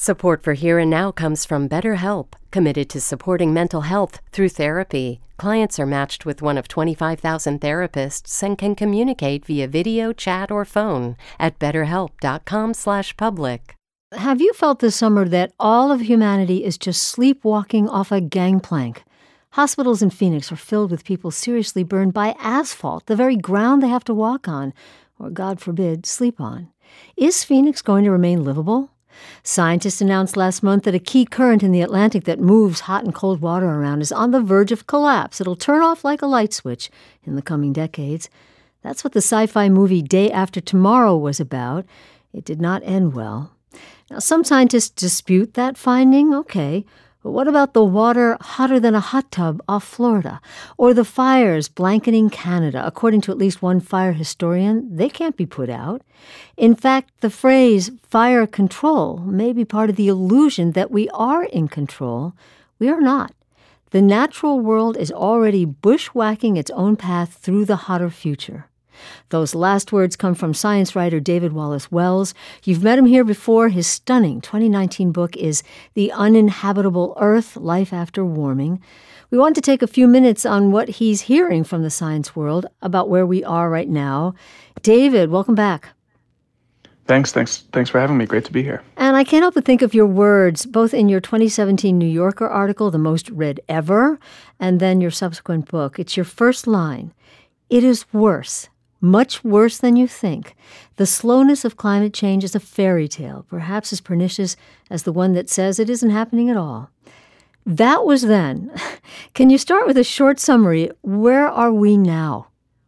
Support for Here and Now comes from BetterHelp, committed to supporting mental health through therapy. Clients are matched with one of 25,000 therapists and can communicate via video, chat, or phone at betterhelp.com/public. Have you felt this summer that all of humanity is just sleepwalking off a gangplank? Hospitals in Phoenix are filled with people seriously burned by asphalt, the very ground they have to walk on, or God forbid, sleep on. Is Phoenix going to remain livable? Scientists announced last month that a key current in the Atlantic that moves hot and cold water around is on the verge of collapse. It'll turn off like a light switch in the coming decades. That's what the sci-fi movie Day After Tomorrow was about. It did not end well. Now, some scientists dispute that finding. Okay, but what about the water hotter than a hot tub off Florida? Or the fires blanketing Canada? According to at least one fire historian, they can't be put out. In fact, the phrase fire control may be part of the illusion that we are in control. We are not. The natural world is already bushwhacking its own path through the hotter future. Those last words come from science writer David Wallace Wells. You've met him here before. His stunning 2019 book is The Uninhabitable Earth, Life After Warming. We want to take a few minutes on what he's hearing from the science world about where we are right now. David, welcome back. Thanks for having me. Great to be here. And I can't help but think of your words, both in your 2017 New Yorker article, the most read ever, and then your subsequent book. It's your first line. It is worse. Much worse than you think. The slowness of climate change is a fairy tale, perhaps as pernicious as the one that says it isn't happening at all. That was then. Can you start with a short summary? Where are we now?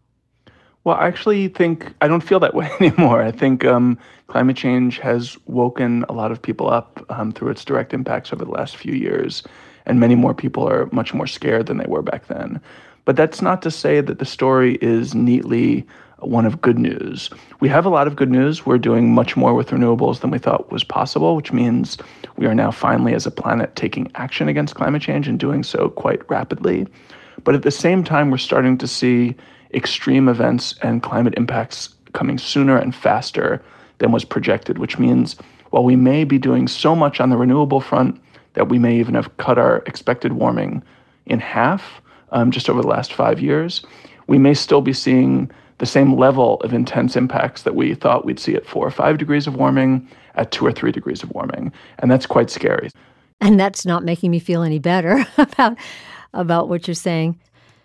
Well, I actually think I don't feel that way anymore. I think climate change has woken a lot of people up through its direct impacts over the last few years, and many more people are much more scared than they were back then. But that's not to say that the story is neatly one of good news. We have a lot of good news. We're doing much more with renewables than we thought was possible, which means we are now finally, as a planet, taking action against climate change and doing so quite rapidly. But at the same time, we're starting to see extreme events and climate impacts coming sooner and faster than was projected, which means while we may be doing so much on the renewable front that we may even have cut our expected warming in half just over the last 5 years, we may still be seeing the same level of intense impacts that we thought we'd see at 4 or 5 degrees of warming at 2 or 3 degrees of warming. And that's quite scary. And that's not making me feel any better about what you're saying.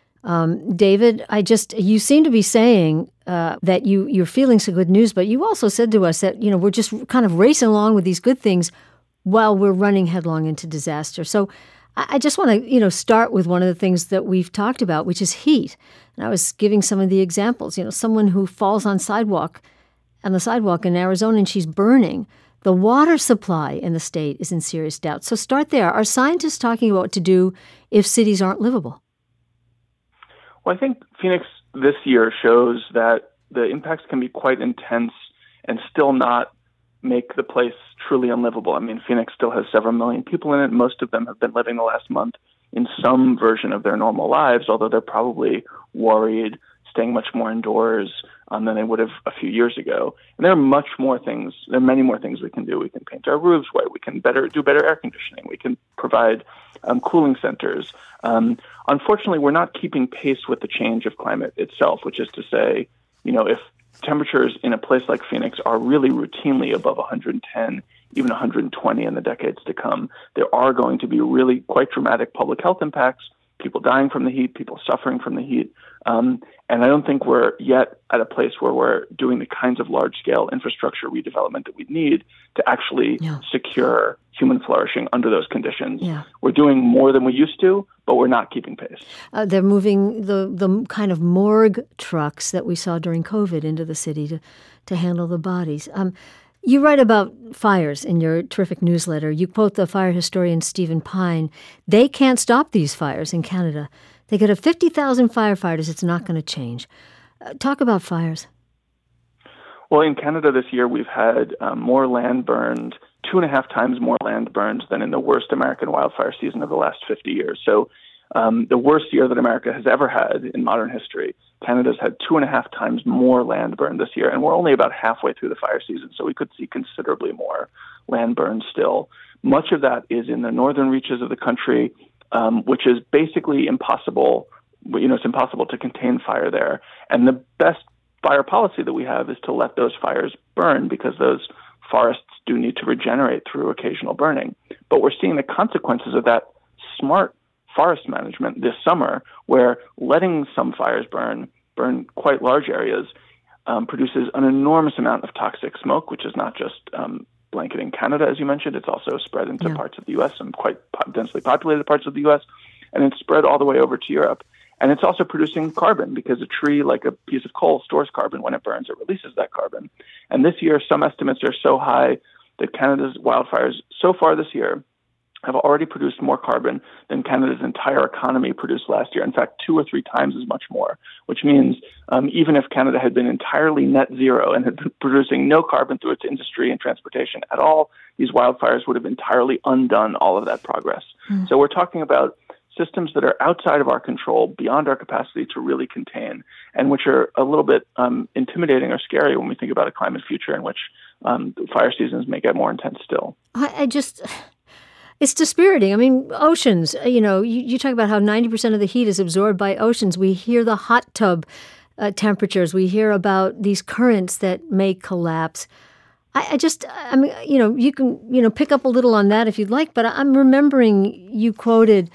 David, you seem to be saying that you're feeling some good news, but you also said to us that, we're just kind of racing along with these good things while we're running headlong into disaster. So I just want to, start with one of the things that we've talked about, which is heat. And I was giving some of the examples, someone who falls on the sidewalk in Arizona and she's burning. The water supply in the state is in serious doubt. So start there. Are scientists talking about what to do if cities aren't livable? Well, I think Phoenix this year shows that the impacts can be quite intense and still not make the place truly unlivable. I mean, Phoenix still has several million people in it. Most of them have been living the last month in some version of their normal lives, although they're probably worried, staying much more indoors than they would have a few years ago. And there are many more things we can do. We can paint our roofs white. We can do better air conditioning. We can provide cooling centers. Unfortunately, we're not keeping pace with the change of climate itself, which is to say, if temperatures in a place like Phoenix are really routinely above 110, even 120 in the decades to come, there are going to be really quite dramatic public health impacts, people dying from the heat, people suffering from the heat. And I don't think we're yet at a place where we're doing the kinds of large-scale infrastructure redevelopment that we need to actually secure human flourishing under those conditions. Yeah. We're doing more than we used to, but we're not keeping pace. They're moving the kind of morgue trucks that we saw during COVID into the city to handle the bodies. You write about fires in your terrific newsletter. You quote the fire historian Stephen Pine. They can't stop these fires in Canada. They could have 50,000 firefighters. It's not going to change. Talk about fires. Well, in Canada this year, we've had more land burned, 2.5 times more land burned than in the worst American wildfire season of the last 50 years. So The worst year that America has ever had in modern history. Canada's had 2.5 times more land burned this year, and we're only about halfway through the fire season, so we could see considerably more land burned still. Much of that is in the northern reaches of the country, which is basically impossible. It's impossible to contain fire there. And the best fire policy that we have is to let those fires burn, because those forests do need to regenerate through occasional burning. But we're seeing the consequences of that smart forest management this summer, where letting some fires burn quite large areas, produces an enormous amount of toxic smoke, which is not just blanketing Canada, as you mentioned. It's also spread into parts of the U.S., and quite densely populated parts of the U.S., and it's spread all the way over to Europe. And it's also producing carbon, because a tree, like a piece of coal, stores carbon. When it burns, it releases that carbon. And this year, some estimates are so high that Canada's wildfires so far this year have already produced more carbon than Canada's entire economy produced last year. In fact, 2 or 3 times as much more, which means even if Canada had been entirely net zero and had been producing no carbon through its industry and transportation at all, these wildfires would have entirely undone all of that progress. So we're talking about systems that are outside of our control, beyond our capacity to really contain, and which are a little bit intimidating or scary when we think about a climate future in which fire seasons may get more intense still. It's dispiriting. I mean, oceans, you talk about how 90% of the heat is absorbed by oceans. We hear the hot tub temperatures. We hear about these currents that may collapse. You can, pick up a little on that if you'd like, but I'm remembering you quoted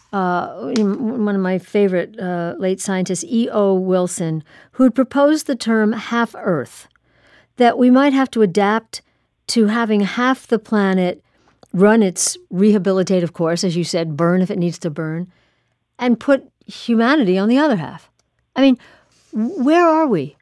one of my favorite late scientists, E.O. Wilson, who had proposed the term half Earth, that we might have to adapt to having half the planet run its rehabilitative course, as you said, burn if it needs to burn, and put humanity on the other half. I mean, where are we?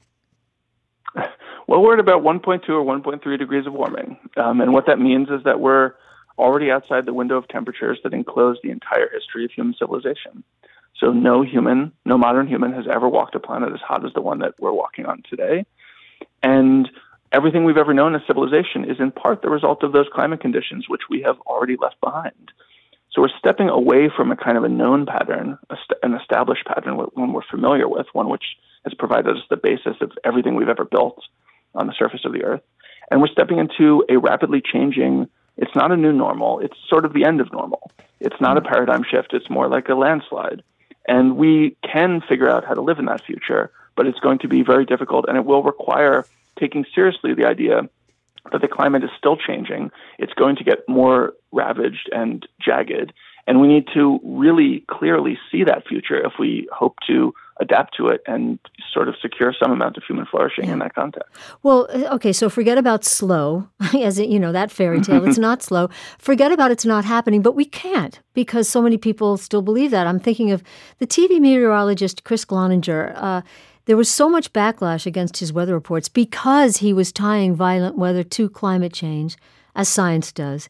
Well, we're at about 1.2 or 1.3 degrees of warming. And what that means is that we're already outside the window of temperatures that enclose the entire history of human civilization. So no modern human has ever walked a planet as hot as the one that we're walking on today. And everything we've ever known as civilization is in part the result of those climate conditions, which we have already left behind. So we're stepping away from a kind of a known pattern, an established pattern, one we're familiar with, one which has provided us the basis of everything we've ever built on the surface of the Earth. And we're stepping into a rapidly changing, it's not a new normal, it's sort of the end of normal. It's not a paradigm shift, it's more like a landslide. And we can figure out how to live in that future, but it's going to be very difficult, and it will require taking seriously the idea that the climate is still changing. It's going to get more ravaged and jagged, and we need to really clearly see that future if we hope to adapt to it and sort of secure some amount of human flourishing in that context. Well, okay, so forget about slow, as that fairy tale. It's not slow. Forget about it's not happening, but we can't, because so many people still believe that. I'm thinking of the TV meteorologist Chris Cloninger. There was so much backlash against his weather reports because he was tying violent weather to climate change, as science does.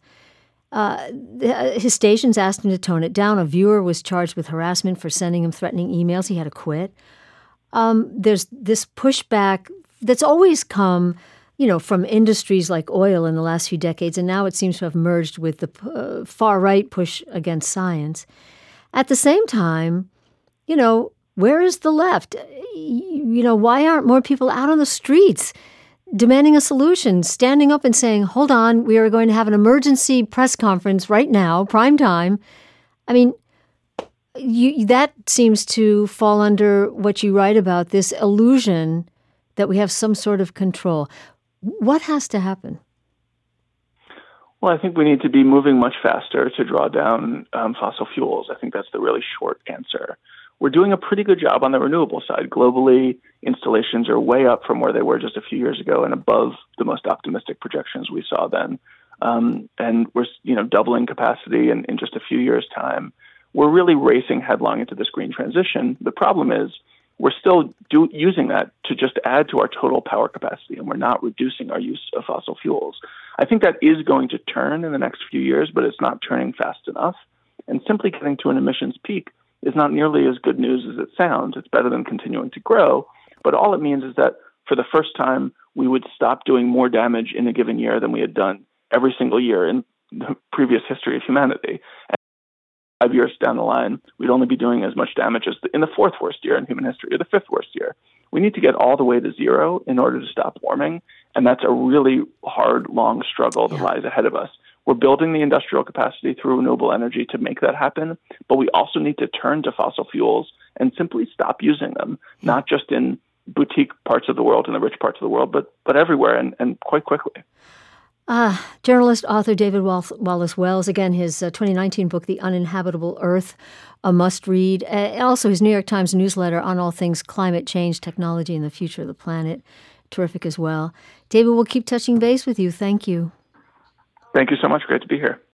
His stations asked him to tone it down. A viewer was charged with harassment for sending him threatening emails. He had to quit. There's this pushback that's always come, from industries like oil in the last few decades, and now it seems to have merged with the far-right push against science. At the same time, where is the left? Why aren't more people out on the streets demanding a solution, standing up and saying, hold on, we are going to have an emergency press conference right now, prime time? I mean, that seems to fall under what you write about, this illusion that we have some sort of control. What has to happen? Well, I think we need to be moving much faster to draw down fossil fuels. I think that's the really short answer. We're doing a pretty good job on the renewable side. Globally, installations are way up from where they were just a few years ago and above the most optimistic projections we saw then. And we're doubling capacity in just a few years' time. We're really racing headlong into this green transition. The problem is we're still using that to just add to our total power capacity, and we're not reducing our use of fossil fuels. I think that is going to turn in the next few years, but it's not turning fast enough. And simply getting to an emissions peak is not nearly as good news as it sounds. It's better than continuing to grow. But all it means is that for the first time, we would stop doing more damage in a given year than we had done every single year in the previous history of humanity. 5 years down the line, we'd only be doing as much damage as in the fourth worst year in human history or the fifth worst year. We need to get all the way to zero in order to stop warming. And that's a really hard, long struggle that lies ahead of us. We're building the industrial capacity through renewable energy to make that happen. But we also need to turn to fossil fuels and simply stop using them, not just in boutique parts of the world and the rich parts of the world, but everywhere and quite quickly. Journalist, author David Wallace Wells, again, his 2019 book, The Uninhabitable Earth, a must-read. Also, his New York Times newsletter on all things climate change, technology, and the future of the planet. Terrific as well. David, we'll keep touching base with you. Thank you. Thank you so much. Great to be here.